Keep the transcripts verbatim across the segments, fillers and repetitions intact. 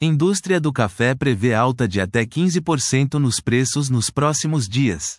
Indústria do café prevê alta de até quinze por cento nos preços nos próximos dias.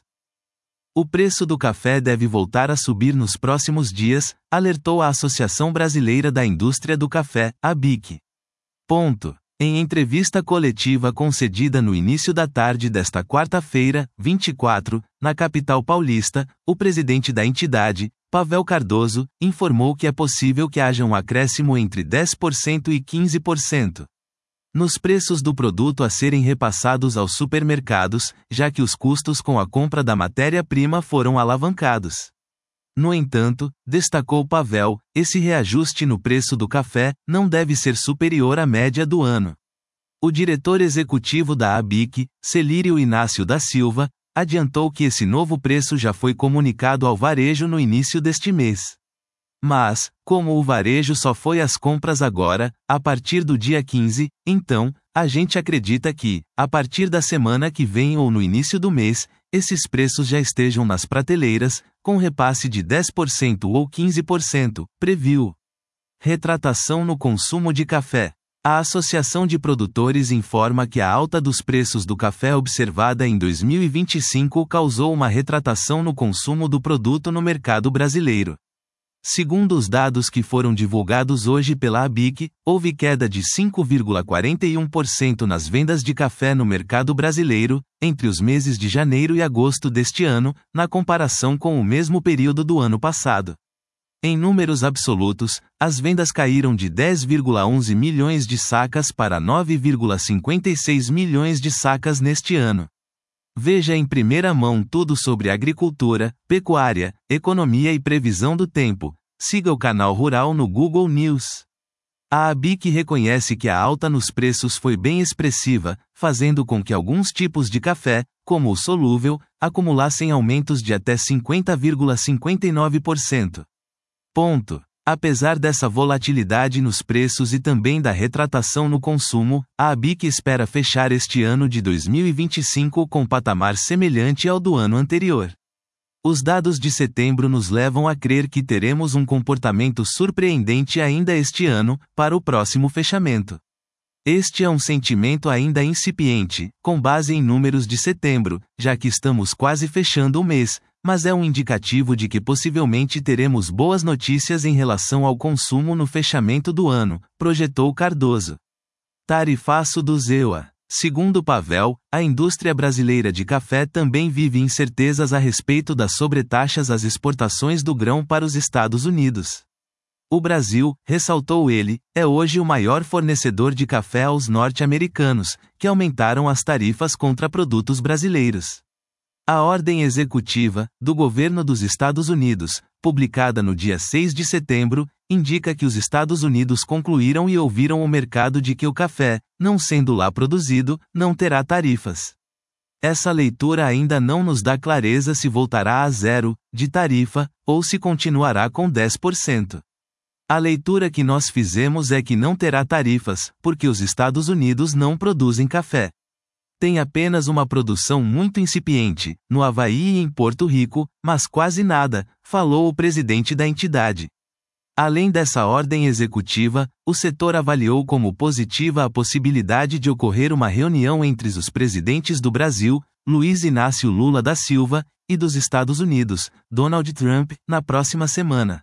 O preço do café deve voltar a subir nos próximos dias, alertou a Associação Brasileira da Indústria do Café, A B I C. Ponto. Em entrevista coletiva concedida no início da tarde desta quarta-feira, vinte e quatro, na capital paulista, o presidente da entidade, Pavel Cardoso, informou que é possível que haja um acréscimo entre dez por cento e quinze por cento nos preços do produto a serem repassados aos supermercados, já que os custos com a compra da matéria-prima foram alavancados. No entanto, destacou Pavel, esse reajuste no preço do café não deve ser superior à média do ano. O diretor executivo da A B I C, Celírio Inácio da Silva, adiantou que esse novo preço já foi comunicado ao varejo no início deste mês. Mas, como o varejo só foi às compras agora, a partir do dia quinze, então, a gente acredita que, a partir da semana que vem ou no início do mês, esses preços já estejam nas prateleiras, com repasse de dez por cento ou quinze por cento, previu. Retratação no consumo de café. A Associação de Produtores informa que a alta dos preços do café observada em dois mil e vinte e cinco causou uma retratação no consumo do produto no mercado brasileiro. Segundo os dados que foram divulgados hoje pela A B I C, houve queda de cinco vírgula quarenta e um por cento nas vendas de café no mercado brasileiro, entre os meses de janeiro e agosto deste ano, na comparação com o mesmo período do ano passado. Em números absolutos, as vendas caíram de dez vírgula onze milhões de sacas para nove vírgula cinquenta e seis milhões de sacas neste ano. Veja em primeira mão tudo sobre agricultura, pecuária, economia e previsão do tempo. Siga o canal Rural no Google News. A A B I C reconhece que a alta nos preços foi bem expressiva, fazendo com que alguns tipos de café, como o solúvel, acumulassem aumentos de até cinquenta vírgula cinquenta e nove por cento. Ponto. Apesar dessa volatilidade nos preços e também da retratação no consumo, a A B I C espera fechar este ano de dois mil e vinte e cinco com patamar semelhante ao do ano anterior. Os dados de setembro nos levam a crer que teremos um comportamento surpreendente ainda este ano, para o próximo fechamento. Este é um sentimento ainda incipiente, com base em números de setembro, já que estamos quase fechando o mês, mas é um indicativo de que possivelmente teremos boas notícias em relação ao consumo no fechamento do ano, projetou Cardoso. Tarifaço do Z E U A. Segundo Pavel, a indústria brasileira de café também vive incertezas a respeito das sobretaxas às exportações do grão para os Estados Unidos. O Brasil, ressaltou ele, é hoje o maior fornecedor de café aos norte-americanos, que aumentaram as tarifas contra produtos brasileiros. A ordem executiva, do governo dos Estados Unidos, publicada no dia seis de setembro, indica que os Estados Unidos concluíram e ouviram o mercado de que o café, não sendo lá produzido, não terá tarifas. Essa leitura ainda não nos dá clareza se voltará a zero, de tarifa, ou se continuará com dez por cento. A leitura que nós fizemos é que não terá tarifas, porque os Estados Unidos não produzem café. Tem apenas uma produção muito incipiente, no Havaí e em Porto Rico, mas quase nada, falou o presidente da entidade. Além dessa ordem executiva, o setor avaliou como positiva a possibilidade de ocorrer uma reunião entre os presidentes do Brasil, Luiz Inácio Lula da Silva, e dos Estados Unidos, Donald Trump, na próxima semana.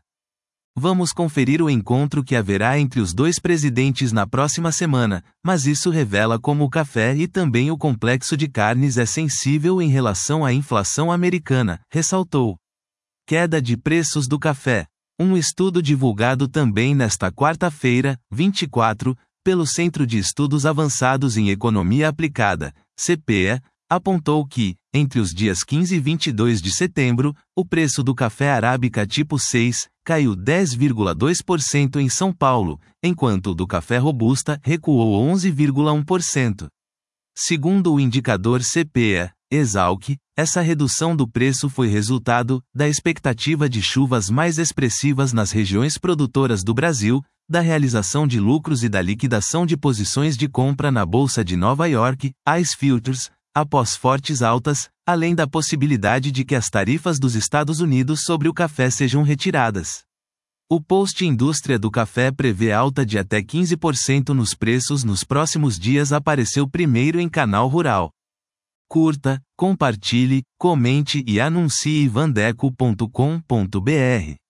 Vamos conferir o encontro que haverá entre os dois presidentes na próxima semana, mas isso revela como o café e também o complexo de carnes é sensível em relação à inflação americana, ressaltou. Queda de preços do café. Um estudo divulgado também nesta quarta-feira, vinte e quatro, pelo Centro de Estudos Avançados em Economia Aplicada, C P E A, apontou que, entre os dias quinze e vinte e dois de setembro, o preço do café arábica tipo seis caiu dez vírgula dois por cento em São Paulo, enquanto o do café robusta recuou onze vírgula um por cento. Segundo o indicador C P E A, Esalq, essa redução do preço foi resultado da expectativa de chuvas mais expressivas nas regiões produtoras do Brasil, da realização de lucros e da liquidação de posições de compra na Bolsa de Nova York, ICE Futures, após fortes altas, além da possibilidade de que as tarifas dos Estados Unidos sobre o café sejam retiradas. O post Indústria do Café prevê alta de até quinze por cento nos preços nos próximos dias apareceu primeiro em Canal Rural. Curta, compartilhe, comente e anuncie vandeco ponto com ponto br.